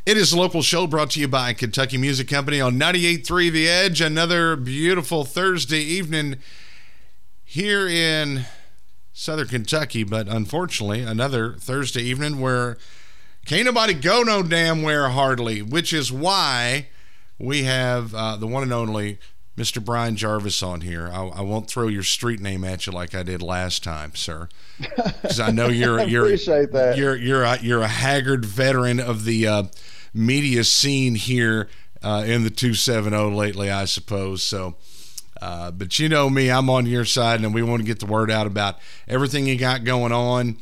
It is a local show brought to you by Kentucky Music Company on 98.3 The Edge. Another beautiful Thursday evening here in Southern Kentucky, but unfortunately, another Thursday evening where can't nobody go no damn where hardly, which is why we have the one and only Mr. Brian Jarvis on here. I won't throw your street name at you like I did last time, sir, because I know you're appreciate that. You're a haggard veteran of the media scene here in the 270 lately, I suppose. So, but you know me, I'm on your side, and we want to get the word out about everything you got going on.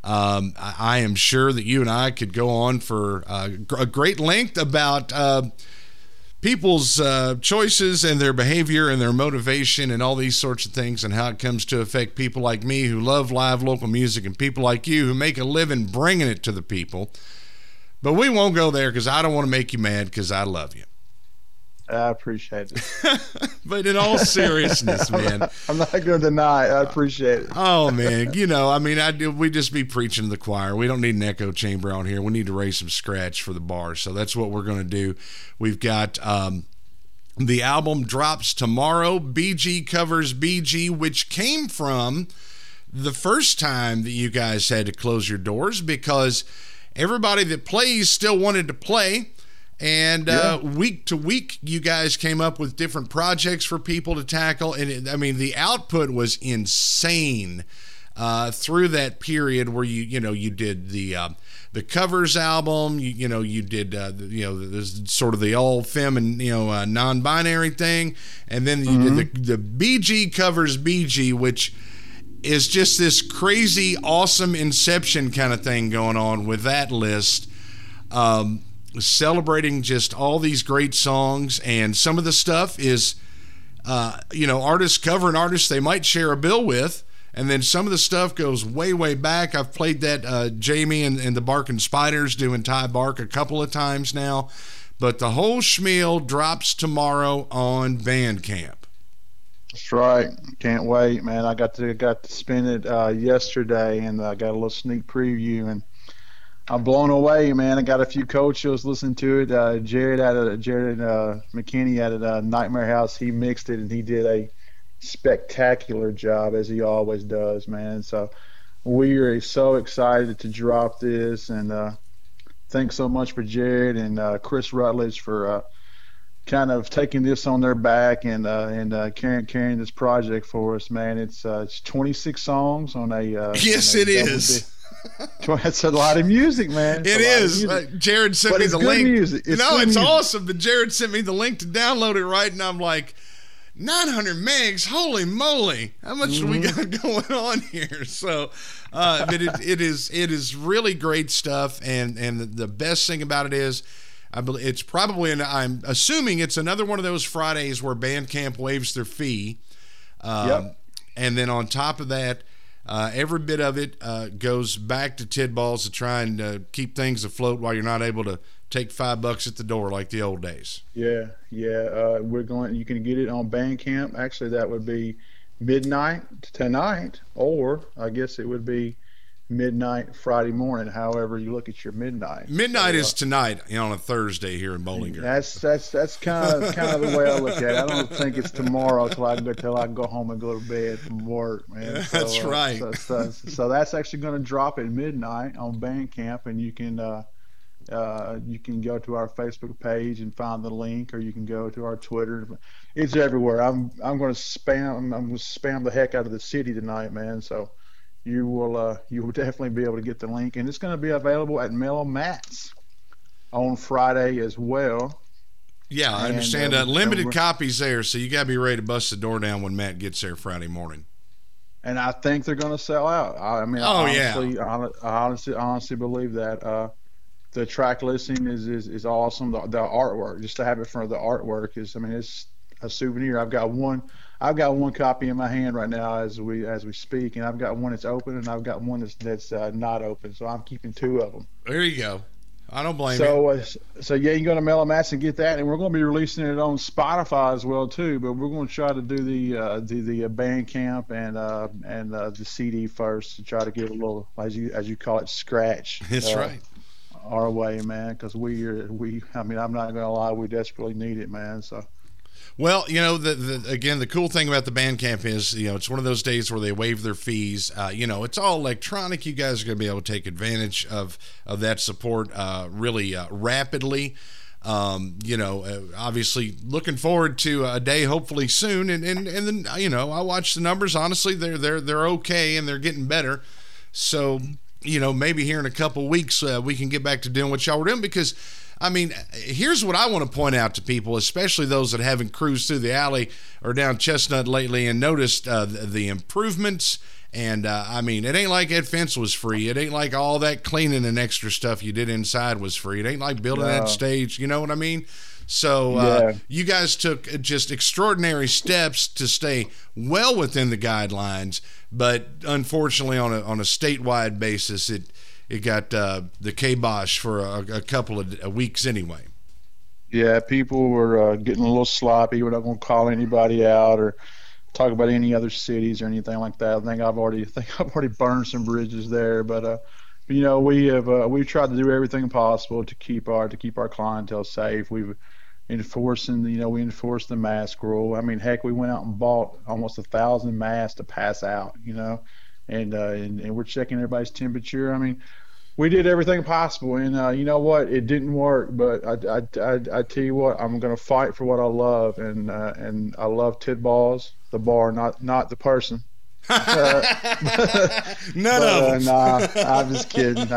I am sure that you and I could go on for a great length about people's choices and their behavior and their motivation and all these sorts of things, and how it comes to affect people like me who love live local music and people like you who make a living bringing it to the people. But we won't go there because I don't want to make you mad, because I love you. I appreciate it. But in all seriousness, man, I'm not going to deny it. I appreciate it. Oh, man. You know, I mean, we just be preaching to the choir. We don't need an echo chamber on here. We need to raise some scratch for the bar. So that's what we're going to do. We've got the album drops tomorrow. BG covers BG, which came from the first time that you guys had to close your doors because everybody that plays still wanted to play. And week to week, you guys came up with different projects for people to tackle. And I mean, the output was insane through that period where you did the covers album. You did the sort of the all femme and non-binary thing, and then you did the BG covers BG, which is just this crazy, awesome Inception kind of thing going on with that list. Celebrating just all these great songs, and some of the stuff is artists covering artists they might share a bill with, and then some of the stuff goes way back. I've played that Jamie and the Barking Spiders doing Ty Bark a couple of times now, but the whole schmeal drops tomorrow on Bandcamp. That's right. Can't wait, man. I got to spin it yesterday, and I got a little sneak preview, and I'm blown away, man. I got a few coaches listening to it. Jared McKinney at Nightmare House, he mixed it, and he did a spectacular job, as he always does, man. So we are so excited to drop this, and thanks so much for Jared and Chris Rutledge for kind of taking this on their back and carrying this project for us, man. It's 26 songs on a yes, it is. It's a lot of music, man. It is. Jared sent me the link. Music. It's awesome. But Jared sent me the link to download it, right? And I'm like, 900 megs. Holy moly! How much do we got going on here? So, but it is really great stuff. And the best thing about it is, I believe it's probably, and I'm assuming it's another one of those Fridays where Bandcamp waives their fee. Yep. And then on top of that, every bit of it goes back to Tidballs to try and keep things afloat while you're not able to take $5 at the door like the old days. Yeah. You can get it on Bandcamp. Actually, that would be midnight tonight, or I guess it would be midnight Friday morning. However you look at your midnight. Midnight is tonight on a Thursday here in Bowling Green. That's kind of the way I look at it. I don't think it's tomorrow till I go home and go to bed from work, man. So, that's right. So that's actually going to drop at midnight on Bandcamp, and you can go to our Facebook page and find the link, or you can go to our Twitter. It's everywhere. I'm going to spam the heck out of the city tonight, man. So you will definitely be able to get the link, and it's going to be available at Mellow Matt's on Friday as well. Yeah, I understand. Limited copies there, so you got to be ready to bust the door down when Matt gets there Friday morning. And I think they're going to sell out. I honestly believe that. The track listing is awesome. The artwork, just to have it for the artwork is, it's a souvenir. I've got one copy in my hand right now as we speak, and I've got one that's open, and I've got one that's not open. So I'm keeping two of them. There you go. I don't blame you. So yeah, you can go to Mellow Matt's and get that, and we're going to be releasing it on Spotify as well too. But we're going to try to do the Bandcamp and the CD first to try to get a little, as you call it, scratch. That's right. our way, man, because I mean, I'm not gonna lie, we desperately need it, man. So. Well, again, the cool thing about the band camp is, it's one of those days where they waive their fees. It's all electronic. You guys are going to be able to take advantage of that support really rapidly. Obviously looking forward to a day hopefully soon, and then I watch the numbers. Honestly, they're okay and they're getting better. So maybe here in a couple weeks we can get back to doing what y'all were doing, because I mean, here's what I want to point out to people, especially those that haven't cruised through the alley or down Chestnut lately and noticed the improvements. And, I mean, it ain't like that fence was free. It ain't like all that cleaning and extra stuff you did inside was free. It ain't like building that stage. You know what I mean? So you guys took just extraordinary steps to stay well within the guidelines. But unfortunately, on a statewide basis, it got the kibosh for a couple of weeks anyway. Yeah, people were getting a little sloppy. We're not going to call anybody out or talk about any other cities or anything like that. I think I've already burned some bridges there. But we've tried to do everything possible to keep our clientele safe. We enforced the mask rule. I mean, heck, we went out and bought almost 1,000 masks to pass out. And we're checking everybody's temperature. I mean, we did everything possible, and you know what? It didn't work, but I tell you what, I'm gonna fight for what I love, and I love Tidballs, the bar, not the person. None of them. Nah, I'm just kidding.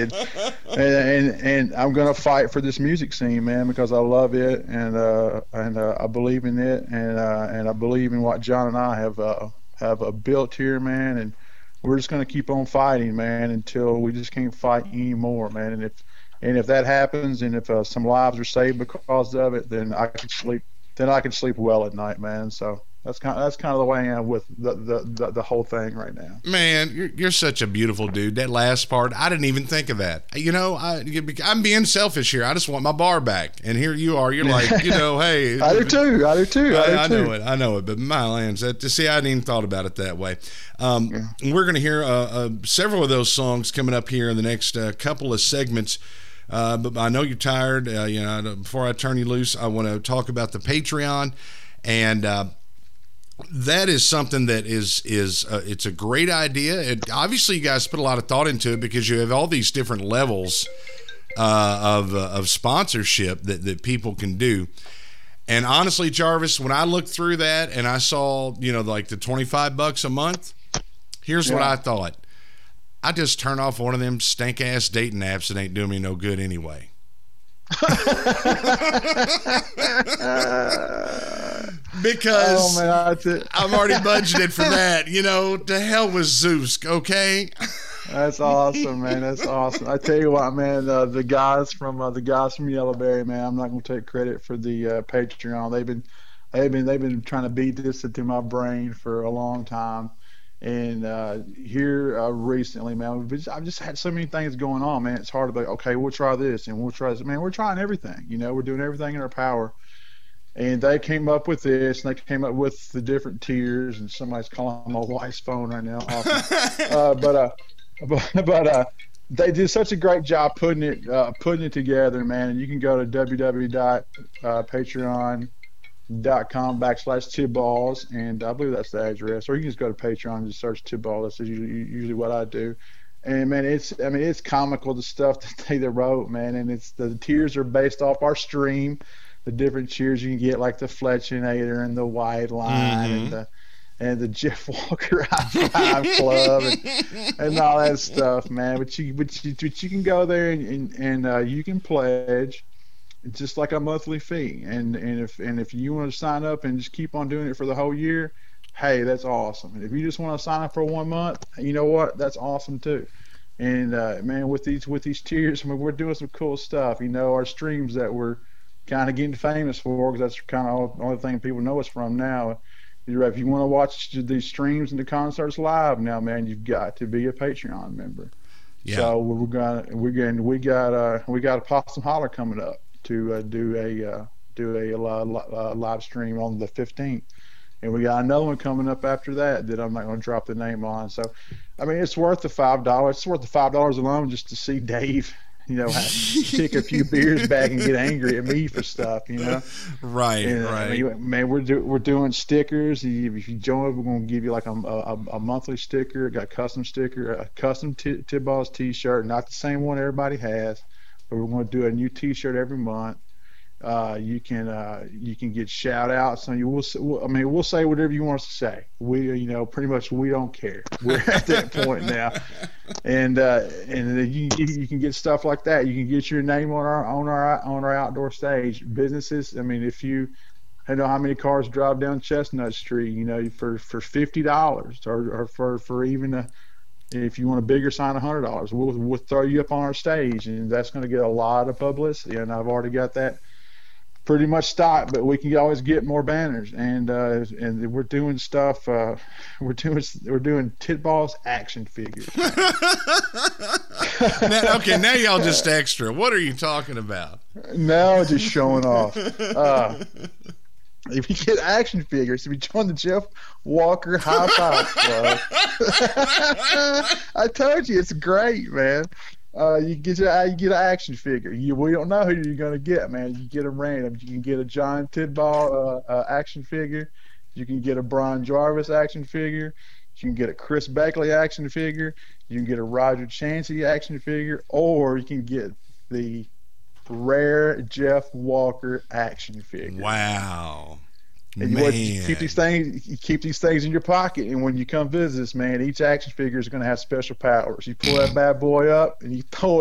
And I'm gonna fight for this music scene, man, because I love it, and I believe in it, and I believe in what John and I have built here, man, and we're just going to keep on fighting, man, until we just can't fight anymore, man. And if that happens, and if some lives are saved because of it, then I can sleep. Then I can sleep well at night, man. So that's kind of the way I am with the whole thing right now. Man, you're such a beautiful dude. That last part, I didn't even think of that. I'm being selfish here. I just want my bar back, and here you are. You're like, hey. I do too. I know it. But my lands, I hadn't even thought about it that way. We're going to hear several of those songs coming up here in the next couple of segments. But I know you're tired. Before I turn you loose, I want to talk about the Patreon, and that is something that is it's a great idea. Obviously, you guys put a lot of thought into it because you have all these different levels of sponsorship that people can do. And honestly, Jarvis, when I looked through that and I saw like the $25 a month, here's what I thought. I just turn off one of them stank ass dating apps that ain't doing me no good anyway. Because I'm already budgeted for that. To hell with Zeus, okay? That's awesome, man. That's awesome. I tell you what, man. The guys from Yellowberry, man. I'm not going to take credit for the Patreon. They've been trying to beat this into my brain for a long time. And here recently, man, I've just had so many things going on, man. It's hard to be, okay, we'll try this and we'll try this. Man, we're trying everything. We're doing everything in our power. And they came up with this, and they came up with the different tiers. And somebody's calling my wife's phone right now. Awesome. But they did such a great job putting it together, man. And you can go to www.patreon.com/Tidballs, and I believe that's the address. Or you can just go to Patreon and just search Tidball. That's usually what I do. And man, it's comical, the stuff that they wrote, man. And the tiers are based off our stream. The different tiers you can get, like the Fletchinator and the White Line and the Jeff Walker High Five Club and all that stuff, man. But you can go there and you can pledge just like a monthly fee. And if you want to sign up and just keep on doing it for the whole year, hey, that's awesome. And if you just want to sign up for 1 month, you know what? That's awesome too. And man, with these tiers, I mean, we're doing some cool stuff. Our streams that we're kind of getting famous for, because that's kind of the only thing people know us from now. If you want to watch these streams and the concerts live now, man, you've got to be a Patreon member. Yeah. So we got a Possum Holler coming up to do a live stream on the 15th, and we got another one coming up after that I'm not going to drop the name on. So, I mean, it's worth the $5. It's worth the $5 alone just to see Dave kick a few beers back and get angry at me for stuff, Right, And, right. I mean, man, we're doing stickers. If you join, we're going to give you like a monthly sticker, got a custom sticker, a custom Tidballs T-shirt, not the same one everybody has, but we're going to do a new T-shirt every month. You can get shout outs on you. We'll say whatever you want us to say. We, pretty much we don't care. We're at that point now, and you can get stuff like that. You can get your name on our outdoor stage. Businesses. I mean, if you know how many cars drive down Chestnut Street, for $50, or for even if you want a bigger sign, $100, we'll throw you up on our stage, and that's going to get a lot of publicity. And I've already got that pretty much stocked, but we can always get more banners, and we're doing stuff. We're doing Tidballs action figures. Now y'all just extra. What are you talking about? Now just showing off. If you get action figures, if you join the Jeff Walker High Five Club, I told you it's great, man. You get an action figure. We don't know who you're gonna get, man. You get them random. You can get a John Tidball action figure. You can get a Brian Jarvis action figure. You can get a Chris Beckley action figure. You can get a Roger Chansey action figure, or you can get the rare Jeff Walker action figure. Wow. And you keep these things in your pocket, and when you come visit us, man, each action figure is going to have special powers. You pull that bad boy up, and you show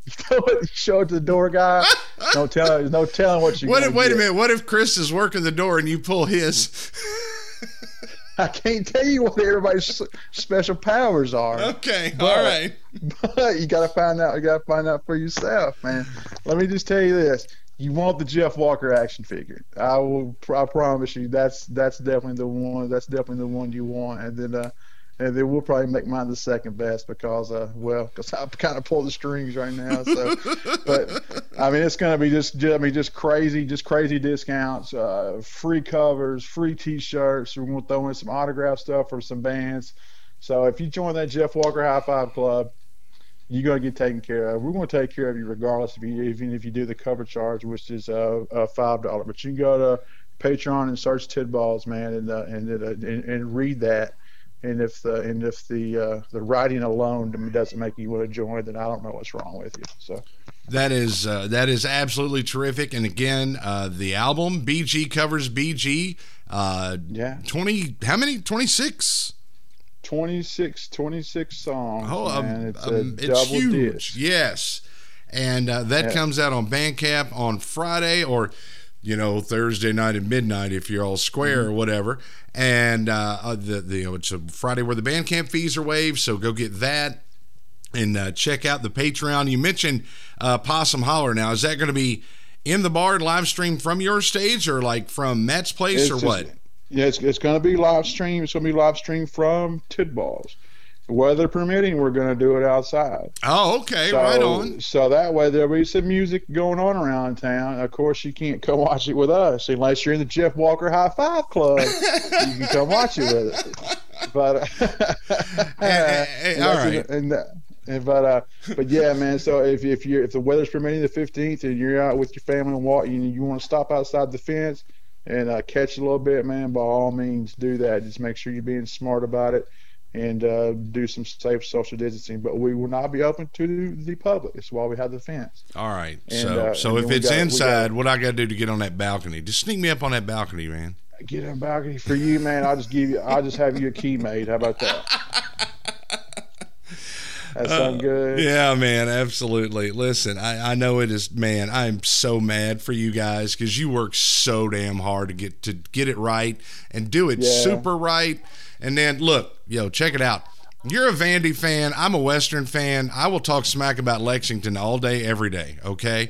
it to the door guy. No telling what you're going to get. Wait a minute. What if Chris is working the door and you pull his? I can't tell you what everybody's special powers are. Okay, all right. But you got to find out. You got to find out for yourself, man. Let me just tell you this. You want the Jeff Walker action figure. I promise you that's definitely the one. That's definitely the one you want. And then we'll probably make mine the second best because I'm kind of pulling the strings right now. So, but I mean, it's going to be just crazy discounts, free covers, free T-shirts. We're going to throw in some autograph stuff for some bands. So if you join that Jeff Walker High Five Club, you're going to get taken care of. We're going to take care of you regardless even if you do the cover charge, which is $5. But you can go to Patreon and search Tidballs, man, and read that. And if the writing alone doesn't make you want to join, then I don't know what's wrong with you. So that is absolutely terrific. And again, the album BG Covers BG. 20. How many? 26. 26 songs. Oh, man. It's huge. Disc. Yes. And that comes out on Bandcamp on Friday or, Thursday night at midnight if you're all square or whatever. And it's a Friday where the Bandcamp fees are waived, so go get that and check out the Patreon. You mentioned Possum Holler. Now, is that going to be in the bar live stream from your stage or like from Matt's place what? Yeah, it's going to be live stream. It's going to be live stream from Tidballs. Weather permitting, we're going to do it outside. Oh, okay. Right on. So that way there'll be some music going on around town. Of course, you can't come watch it with us unless you're in the Jeff Walker High Five Club. You can come watch it with us. But all right. But yeah, man. So if the weather's permitting, the 15th, and you're out with your family and you want to stop outside the fence and catch a little bit, man, by all means do that. Just make sure you're being smart about it and do some safe social distancing. But we will not be open to the public. That's why we have the fence. All right. So if it's inside, what I got to do to get on that balcony? Just sneak me up on that balcony, man. Get on the balcony for you, man. I'll just have you a key made. How about that? That sound good? Yeah, man, absolutely. Listen, I know it is, man, I'm so mad for you guys because you work so damn hard to get it right and do it super right. And then, look, check it out. You're a Vandy fan. I'm a Western fan. I will talk smack about Lexington all day, every day, okay?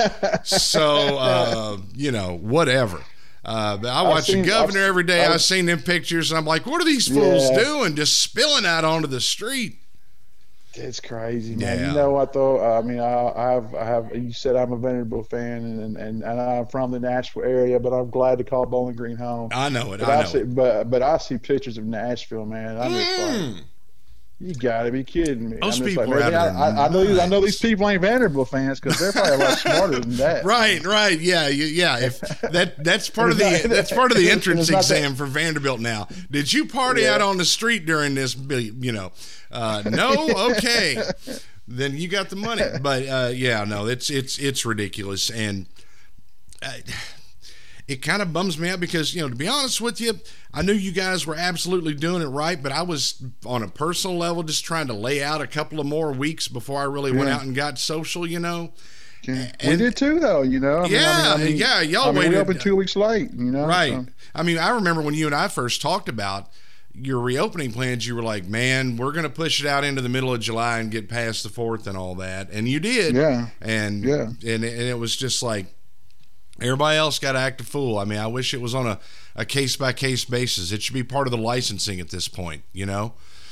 So, whatever. I watch the governor every day. I've seen them pictures, and I'm like, what are these fools doing? Just spilling out onto the street. It's crazy, man. Yeah. You know what though? I mean, I have. You said I'm a Vanderbilt fan, and I'm from the Nashville area, but I'm glad to call Bowling Green home. I know it. But I see pictures of Nashville, man. I'm just like, You gotta be kidding me! Those I'm just people like, are man, out of their I know these minds. people ain't Vanderbilt fans because they're probably a lot smarter than that. Right, yeah. If that's part of the entrance exam for Vanderbilt now. Did you party out on the street during this? No, okay, then you got the money. But yeah, no, it's ridiculous, and it kind of bums me out because, to be honest with you, I knew you guys were absolutely doing it right, but I was on a personal level just trying to lay out a couple of more weeks before I really went out and got social, Yeah. We did too, though. Y'all waited. We opened 2 weeks late. Right. So. I remember when you and I first talked about your reopening plans, you were like, man, we're going to push it out into the middle of July and get past the 4th and all that. And you did. Yeah. And it was just like everybody else got to act a fool. I wish it was on a case-by-case basis. It should be part of the licensing at this point, Yeah.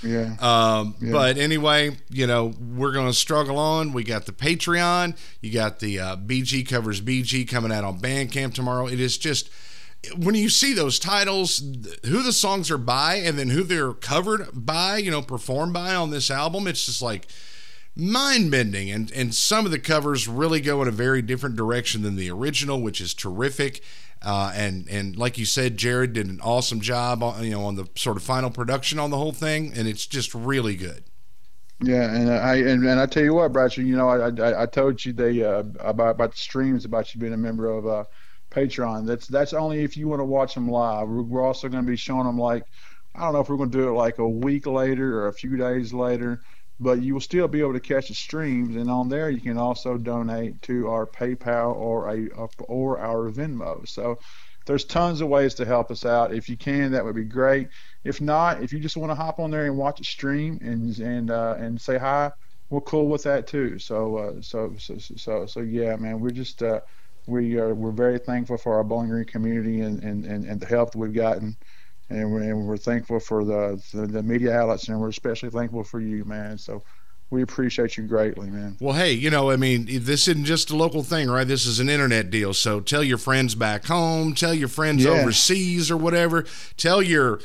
But anyway, we're going to struggle on. We got the Patreon. You got the BG Covers BG coming out on Bandcamp tomorrow. It is just, when you see those titles, who the songs are by and then who they're covered by, performed by on this album, it's just like mind-bending. And some of the covers really go in a very different direction than the original, which is terrific. And like you said, Jared did an awesome job on the sort of final production on the whole thing, and it's just really good. Yeah, and I tell you what, Bradshaw, I told you about the streams, about you being a member of Patreon. That's only if you want to watch them live. We're also going to be showing them, like, I don't know if we're going to do it like a week later or a few days later, but you will still be able to catch the streams, and on there you can also donate to our PayPal or our Venmo. So there's tons of ways to help us out. If you can, that would be great. If not, if you just want to hop on there and watch a stream and say hi, we're cool with that too. So yeah, man, we're just we're very thankful for our Bowling Green community and the help that we've gotten. And we're thankful for the media outlets, and we're especially thankful for you, man. So we appreciate you greatly, man. Well, hey, this isn't just a local thing, right? This is an internet deal. So tell your friends back home, tell your friends overseas or whatever. Tell your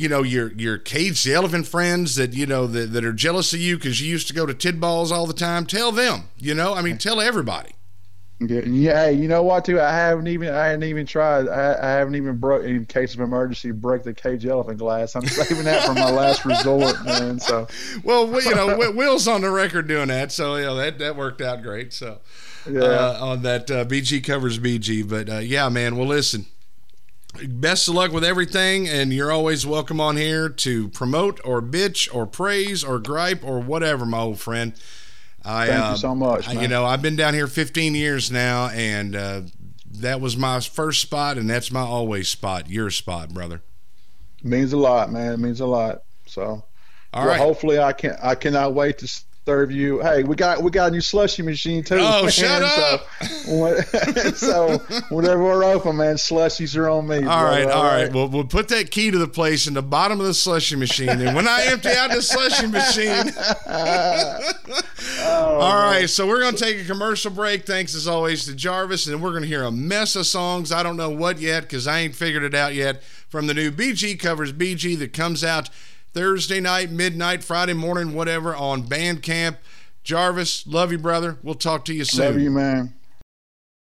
Cage the Elephant friends that, that are jealous of you because you used to go to Tid Balls all the time. Tell them, tell everybody. Yeah, you know what? Too, I hadn't even tried. I haven't even broke, in case of emergency, break the Cage Elephant glass. I'm saving that for my last resort, man. So, well, Will's on the record doing that, so that worked out great. So, on that BG Covers BG, but yeah, man. Well, listen, best of luck with everything, and you're always welcome on here to promote or bitch or praise or gripe or whatever, my old friend. Thank you so much, man. I've been down here 15 years now, and that was my first spot, and that's my always spot. Your spot, brother. It means a lot, man. It means a lot. So, all right. Hopefully, I cannot wait to serve you. Hey, we got a new slushy machine too. Oh, man. Shut up! So whenever we're open, man, slushies are on me. All right. Well, we'll put that key to the place in the bottom of the slushy machine, and when I empty out the slushy machine. All right, so we're going to take a commercial break. Thanks as always to Jarvis, and we're going to hear a mess of songs. I don't know what yet because I ain't figured it out yet from the new BG Covers BG that comes out Thursday night, midnight, Friday morning, whatever, on Bandcamp. Jarvis, love you, brother. We'll talk to you soon. Love you, man.